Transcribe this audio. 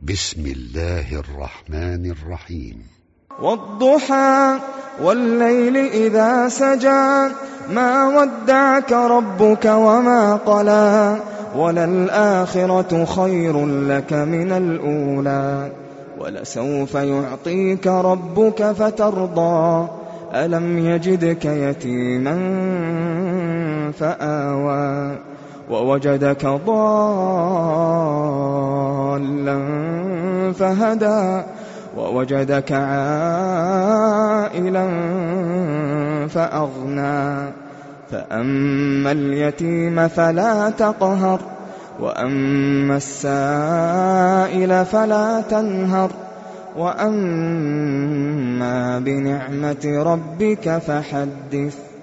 بسم الله الرحمن الرحيم. والضحى والليل إذا سجى ما ودعك ربك وما قلى وللآخرة خير لك من الأولى ولسوف يعطيك ربك فترضى ألم يجدك يتيما فآوى ووجدك ضالا فهدى ووجدك عائلا فأغنى فأما اليتيم فلا تقهر وأما السائل فلا تنهر وأما بنعمة ربك فحدث.